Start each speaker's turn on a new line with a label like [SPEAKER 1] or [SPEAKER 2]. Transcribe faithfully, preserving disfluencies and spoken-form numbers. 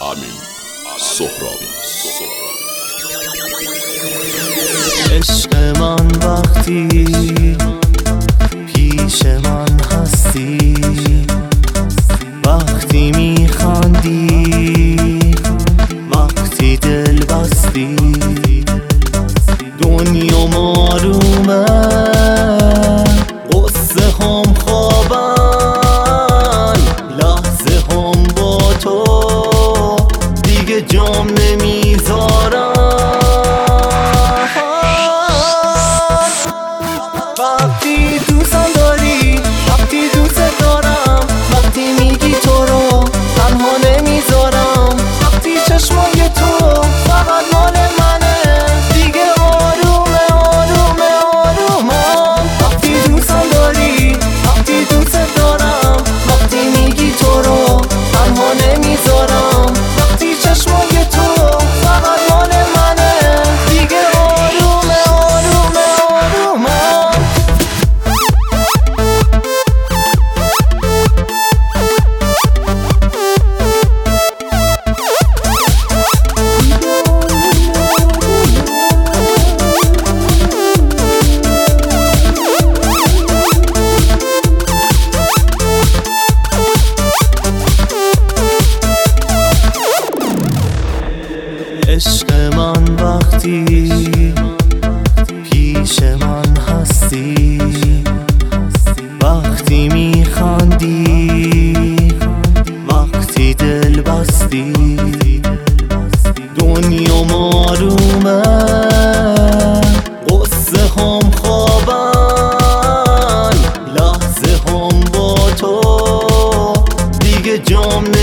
[SPEAKER 1] امین سهرابی.
[SPEAKER 2] عشق من وقتی پیش من هستی، وقتی میخندی، وقتی دل بستی، دنیا معلومه قصه هم خوابن، لحظه هم با تو دیگه جام نمیذارم. وقتی دوستم داری، وقتی دوست دارم، وقتی میگی تو رو تنها نمیذارم، وقتی چشمای تو فقط مال منه دیگه آرومه آرومه آرومم. وقتی دوستم داری، وقتی دوست دارم، وقتی میگی تو رو تنها نمیذارم، وقتی چشمای تو فقط مال منه دیگه آرومه آرومه آرومم. عشق من وقتی پیش من هستی، وقتی میخندی، وقتی دل بستی، دنیا معلومه قصه هم خوابن، لحظه هم با تو دیگه جام